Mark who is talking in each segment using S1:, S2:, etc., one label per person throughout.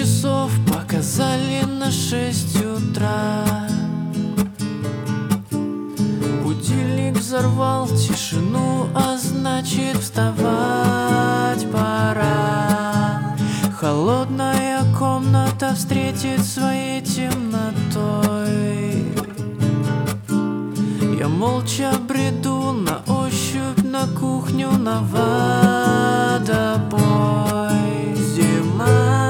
S1: часов показали на 6 утра. Будильник взорвал тишину, а значит вставать пора. Холодная комната встретит своей темнотой. Я молча бреду на ощупь на кухню, на водопой. Зима.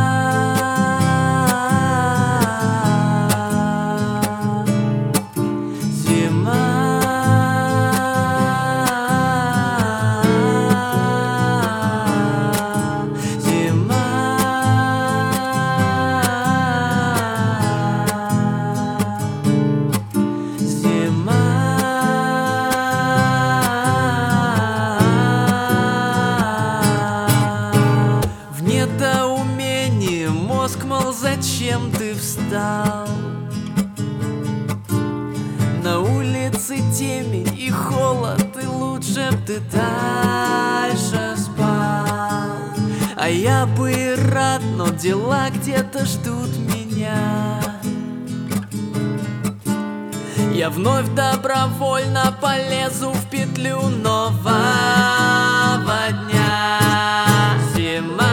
S1: Мозг, мол, зачем ты встал? На улице темень и холод, и лучше б ты дальше спал. А я бы и рад, но дела где-то ждут меня. Я вновь добровольно полезу в петлю нового дня. Зима.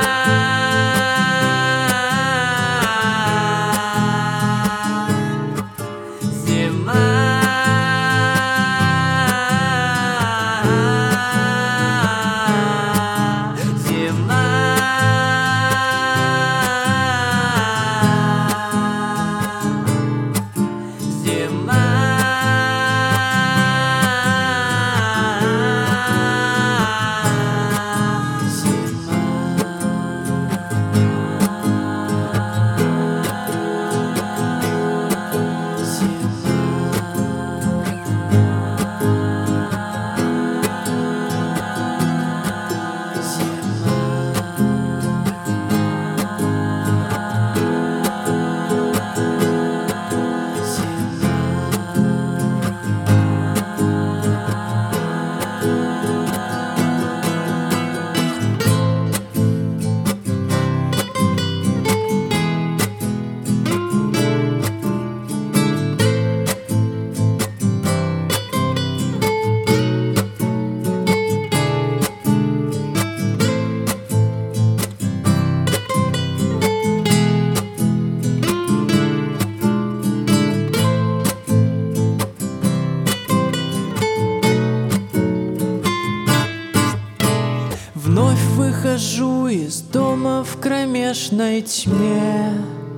S1: Вновь выхожу из дома в кромешной тьме.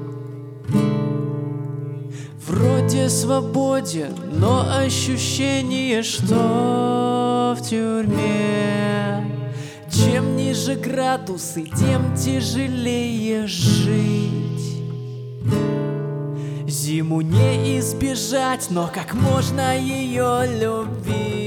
S1: Вроде свободен, но ощущение, что в тюрьме. Чем ниже градусы, тем тяжелее жить. Зиму не избежать, но как можно ее любить?